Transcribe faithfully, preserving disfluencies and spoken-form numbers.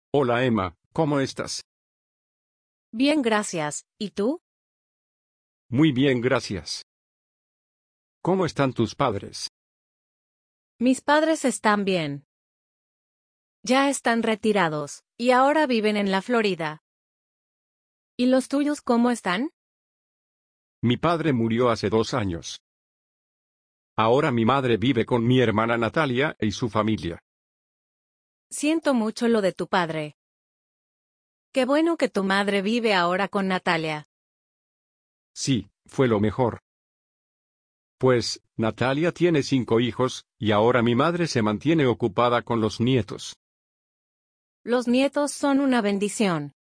Hola Emma, ¿cómo estás? Bien, gracias. ¿Y tú? Muy bien, gracias. ¿Cómo están tus padres? Mis padres están bien. Ya están retirados, y ahora viven en la Florida. ¿Y los tuyos cómo están? Mi padre murió hace dos años. Ahora mi madre vive con mi hermana Natalia y su familia. Siento mucho lo de tu padre. Qué bueno que tu madre vive ahora con Natalia. Sí, fue lo mejor. Pues, Natalia tiene cinco hijos, y ahora mi madre se mantiene ocupada con los nietos. Los nietos son una bendición.